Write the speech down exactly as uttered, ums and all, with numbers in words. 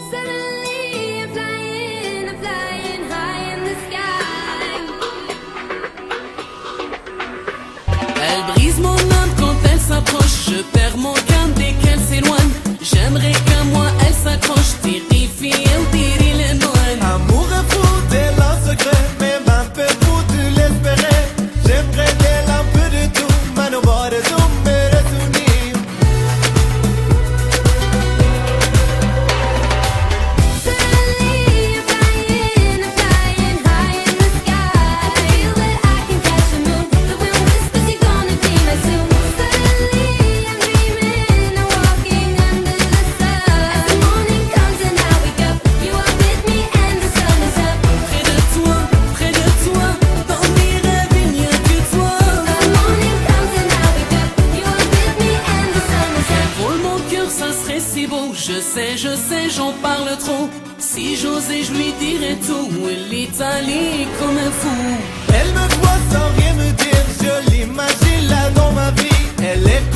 Suddenly I'm flying, I'm flying high in the sky. Elle brise mon âme quand elle s'approche. Je perds mon calme dès qu'elle s'éloigne. J'aimerais qu'à moi elle s'accroche. Terrifiée ou terrible loin. Amour fou, tel un secret, même un peu fou de l'espérer. J'aimerais tel un peu de tout, mais non pas de tout, mais de souvenirs. Suddenly I'm flying, I'm flying high in the sky. Feel that I can catch the moon. The wind whispers you're gonna be my soon. Suddenly I'm dreaming, I'm walking under the sun. As the morning comes and I wake up, you are with me and the sun is up. Près de toi, près de toi, dans mes rêves il n'y a que toi. The morning comes and I wake up, you are with me and the sun is up. Pour mon cœur ça serait si beau. Je sais, je sais, j'en parle trop. Si j'osais je lui dirais tout. L'Italie comme un fou. Elle me voit sans rien me dire, je l'imagine là dans ma vie. Elle est